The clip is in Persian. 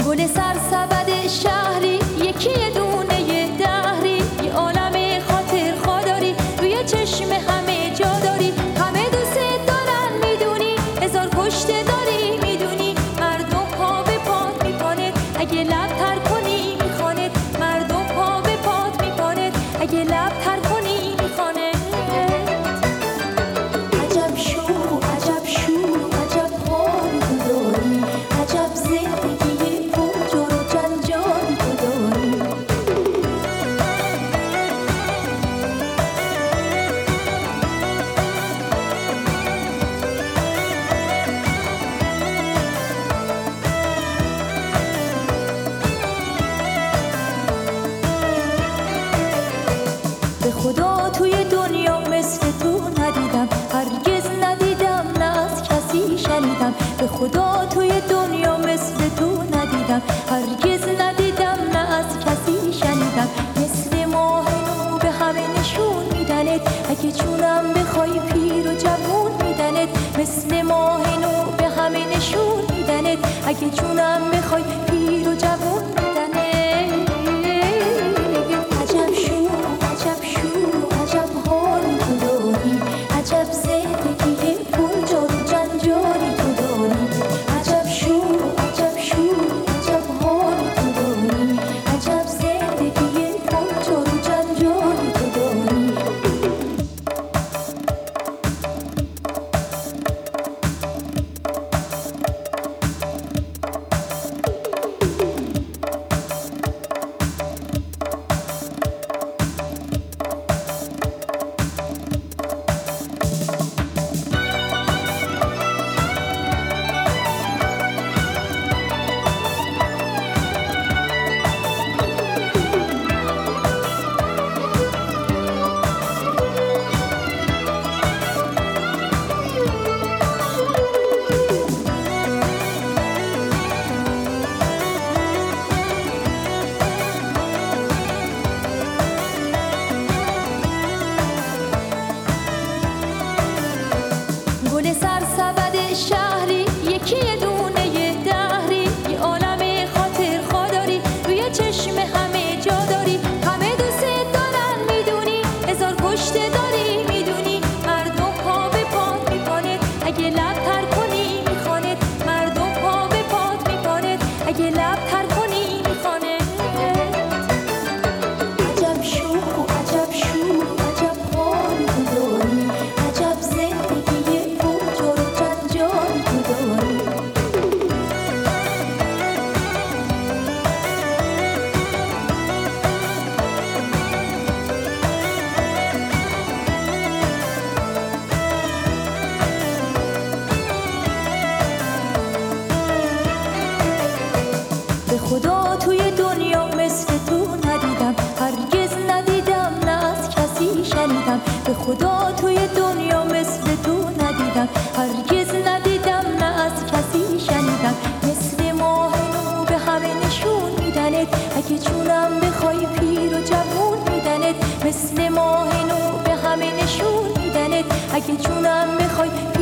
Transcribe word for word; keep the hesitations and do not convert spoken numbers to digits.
گل سرسبد شهری، یکی دونه دهری، یه عالم خاطر خوداری، روی چشم همه جا داری، همه دوست دارن میدونی، هزار کشته داری میدونی، مردم پا به پات میکنه اگه لب تر کنی میخوانه، مردم پا به پات میکنه اگه لب تر کنی میخوانه. عجب شور عجب شور عجب حال تو داری، عجب زندگی پر جور و جنجال تو داری. به خدا توی دنیا مثل تو ندیدم، هرگز ندیدم، نه از کسی شنیدم. به خدا توی دنیا مثل تو ندیدم، هرگز ندیدم، نه از کسی شنیدم. مثل ماه نو به همه نشون میدنت، اگه جونم بخوای پیر و جوون میدنت. مثل ماه نو به همه نشون میدنت، اگه جونم بخوای پیر و جوون میدنت. عجب شور عجب شور عجب حال تو داری، عجب زندگی پر جار و جنجالی تو داری. عجب شور عجب شور عجب حال تو داری، عجب زندگی پر جار و جنجالی تو داری. گل سرسبد شهری، یکی دونه دهری، یه عالم خاطر خوداری، روی چشم همه جا داری، همه دوست دارن میدونی، هزار کشته داری میدونی، مردم پا به پات میکنه اگه لب تر کنی میخوانه، مردم پا به پات میکنه اگه لب تر کنی میخوانه. عجب شور عجب شور عجب حال تو داری، عجب زندگی پر جور و جنجال تو داری. به خدا توی دنیا مثل تو ندیدم، هرگز ندیدم، نه از کسی شنیدم. به خدا توی دنیا مثل تو ندیدم، هرگز ندیدم، نه از کسی شنیدم. مثل ماه نو به همه نشون میدنت، اگه جونم بخوای پیر و جوون میدنت. مثل ماه نو به همه نشون میدنت، اگه جونم بخوای